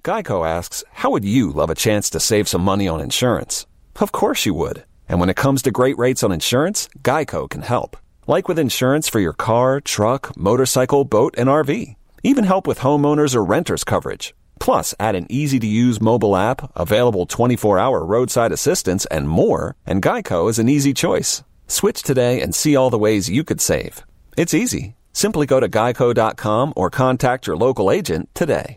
Geico asks, how would you love a chance to save some money on insurance? Of course you would. And when it comes to great rates on insurance, Geico can help. Like with insurance for your car, truck, motorcycle, boat, and RV. Even help with homeowners or renters coverage. Plus, add an easy-to-use mobile app, available 24-hour roadside assistance, and more, and Geico is an easy choice. Switch today and see all the ways you could save. It's easy. Simply go to geico.com or contact your local agent today.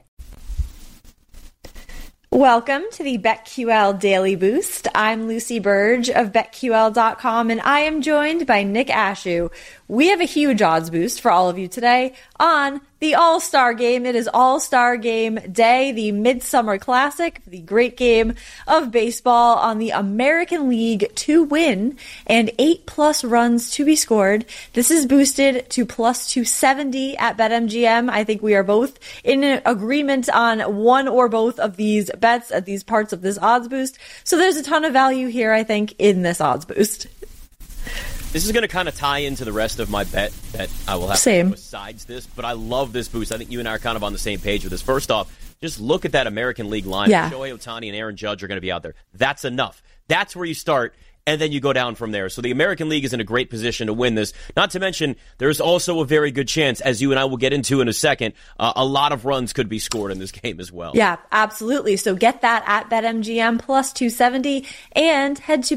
Welcome to the BetQL Daily Boost. I'm Lucy Burge of BetQL.com, and I am joined by Nick Ashew. We have a huge odds boost for all of you today on the All-Star Game. It is All-Star Game Day, the Midsummer Classic, the great game of baseball on the American League to win and 8+ runs to be scored. This is boosted to plus 270 at BetMGM. I think we are both in agreement on one or both of these bets at these parts of this odds boost. So there's a ton of value here, I think, in this odds boost. This is going to kind of tie into the rest of my bet that I will have to do besides this, but I love this boost. I think you and I are kind of on the same page with this. First off, just look at that American League line. Yeah. Shohei Ohtani and Aaron Judge are going to be out there. That's enough. That's where you start, and then you go down from there. So the American League is in a great position to win this. Not to mention, there's also a very good chance, as you and I will get into in a second, a lot of runs could be scored in this game as well. Yeah, absolutely. So get that at BetMGM plus 270 and head to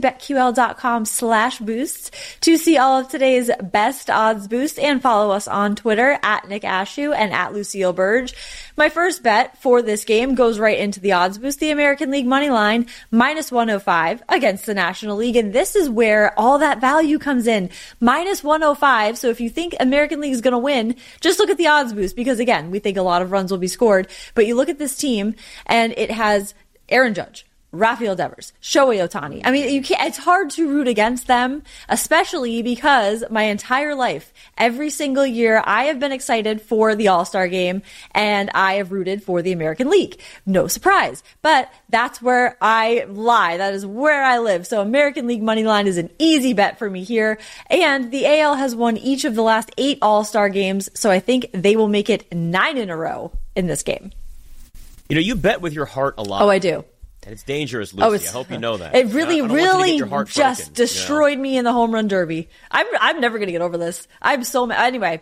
BetQL.com/boosts to see all of today's best odds boost and follow us on Twitter at Nick Ashew and at Lucille Burge. My first bet for this game goes right into the odds boost, the American League money line, minus 105 against the National League. And this is where all that value comes in. Minus 105. So if you think American League is going to win, just look at the odds boost because, again, we think a lot of runs will be scored. But you look at this team, and it has Aaron Judge, Rafael Devers, Shohei Ohtani. I mean, it's hard to root against them, especially because my entire life, every single year, I have been excited for the All-Star Game, and I have rooted for the American League. No surprise. But that's where I lie. That is where I live. So American League money line is an easy bet for me here. And the AL has won each of the last 8 All-Star games, so I think they will make it 9 in a row in this game. You know, you bet with your heart a lot. Oh, I do. And it's dangerous, Lucy. I hope you know that. It really, really just broken, destroyed me in the home run derby. I'm never going to get over this. I'm so mad. Anyway.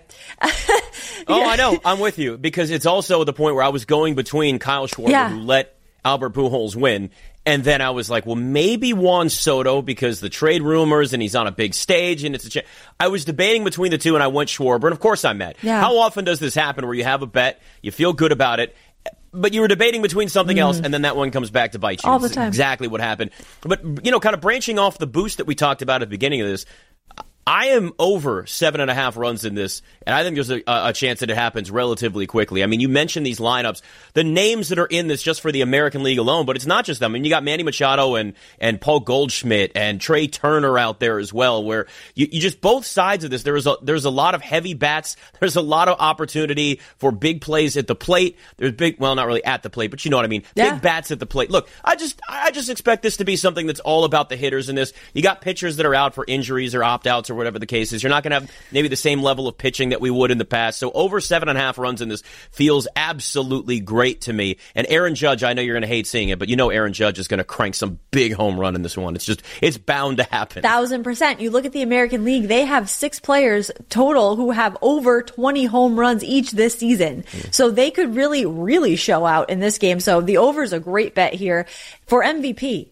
I know. I'm with you. Because it's also the point where I was going between Kyle Schwarber, who let Albert Pujols win, and then I was like, well, maybe Juan Soto because the trade rumors and he's on a big stage and it's I was debating between the two and I went Schwarber, and of course I'm mad. Yeah. How often does this happen where you have a bet, you feel good about it, but you were debating between something else, and then that one comes back to bite you. All the time. Exactly what happened. But, you know, kind of branching off the boost that we talked about at the beginning of this, I am over 7.5 runs in this, and I think there's a chance that it happens relatively quickly. I mean, you mentioned these lineups, the names that are in this just for the American League alone, but it's not just them. I mean, you got Manny Machado and Paul Goldschmidt and Trey Turner out there as well, where you just both sides of this. There's a lot of heavy bats. There's a lot of opportunity for big plays at the plate. There's not really at the plate, but you know what I mean. Yeah. Big bats at the plate. Look, I just expect this to be something that's all about the hitters in this. You got pitchers that are out for injuries or opt-outs or whatever the case is. You're not going to have maybe the same level of pitching that we would in the past. So over 7.5 runs in this feels absolutely great to me. And Aaron Judge, I know you're going to hate seeing it, but you know Aaron Judge is going to crank some big home run in this one. It's bound to happen. 1,000%. You look at the American League, they have 6 players total who have over 20 home runs each this season. So they could really, really show out in this game. So the over is a great bet here. For MVP,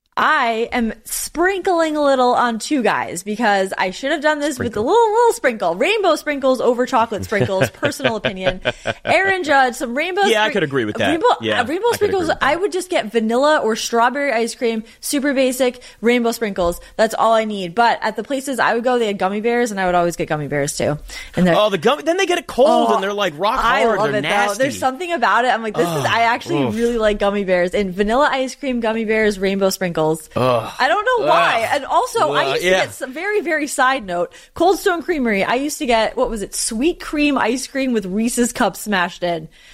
I am sprinkling a little on 2 guys because I should have done this with a little sprinkle. Rainbow sprinkles over chocolate sprinkles, personal opinion. Aaron Judge, some rainbow I could agree with that. Rainbow sprinkles, I would just get vanilla or strawberry ice cream, super basic, rainbow sprinkles. That's all I need. But at the places I would go, they had gummy bears, and I would always get gummy bears too. And then they get it cold and they're like rock hard. I love they're it nasty. though. There's something about it. I'm like, I actually really like gummy bears. And vanilla ice cream, gummy bears, rainbow sprinkles. I don't know why. And also, I used to get some very, very side note. Cold Stone Creamery, I used to get, sweet cream ice cream with Reese's Cups smashed in.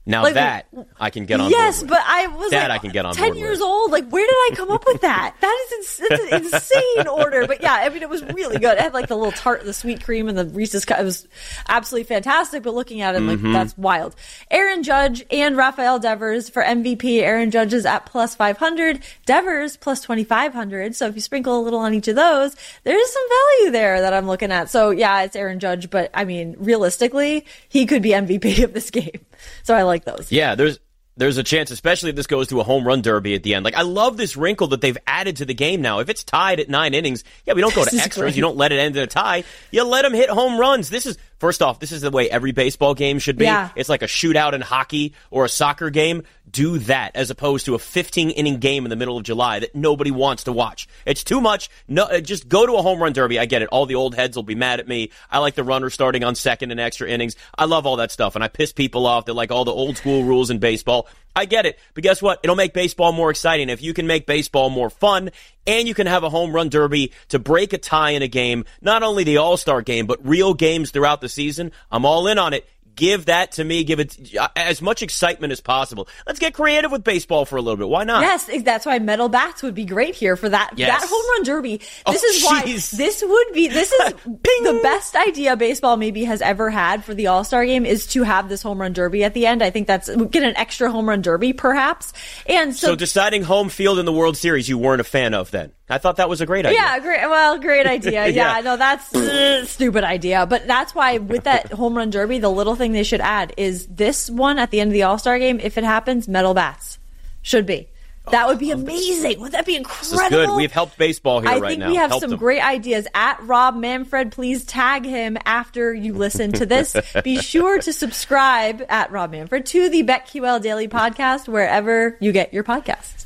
Now like, that I can get on yes, board with. but I was that like I can get on 10 board years with. old. Like, where did I come up with that? That's an insane order. But yeah, I mean, it was really good. It had like the little tart, the sweet cream, and the Reese's cut. It was absolutely fantastic. But looking at it, like, that's wild. Aaron Judge and Rafael Devers for MVP. Aaron Judge is at plus 500. Devers plus 2,500. So if you sprinkle a little on each of those, there's some value there that I'm looking at. So yeah, it's Aaron Judge, but I mean, realistically, he could be MVP of this game. So I like those. Yeah, there's a chance, especially if this goes to a home run derby at the end. Like, I love this wrinkle that they've added to the game now. If it's tied at 9 innings, yeah, we don't go to extras. Great. You don't let it end in a tie. You let them hit home runs. First off, this is the way every baseball game should be. Yeah. It's like a shootout in hockey or a soccer game. Do that as opposed to a 15-inning game in the middle of July that nobody wants to watch. It's too much. No, just go to a home run derby. I get it. All the old heads will be mad at me. I like the runner starting on second in extra innings. I love all that stuff, and I piss people off. They're like all the old school rules in baseball. I get it. But guess what? It'll make baseball more exciting. If you can make baseball more fun and you can have a home run derby to break a tie in a game, not only the All-Star game, but real games throughout the season, I'm all in on it. Give that to me. Give it as much excitement as possible. Let's get creative with baseball for a little bit. Why not? Yes, that's why metal bats would be great here for that. Yes. That home run derby. This Oh, is why jeez. this is the best idea baseball maybe has ever had for the All-Star game is to have this home run derby at the end. I think get an extra home run derby perhaps. And So deciding home field in the World Series you weren't a fan of then. I thought that was a great idea. yeah, great idea. Yeah. No, that's a stupid idea. But that's why with that home run derby, the little thing they should add is this one at the end of the All-Star game, if it happens, metal bats. Should be. That would be amazing. Would that be incredible? This is good. We've helped baseball here right now. I think we have Helped some them. great ideas. At Rob Manfred, please tag him after you listen to this. Be sure to subscribe at Rob Manfred to the BetQL Daily Podcast wherever you get your podcasts.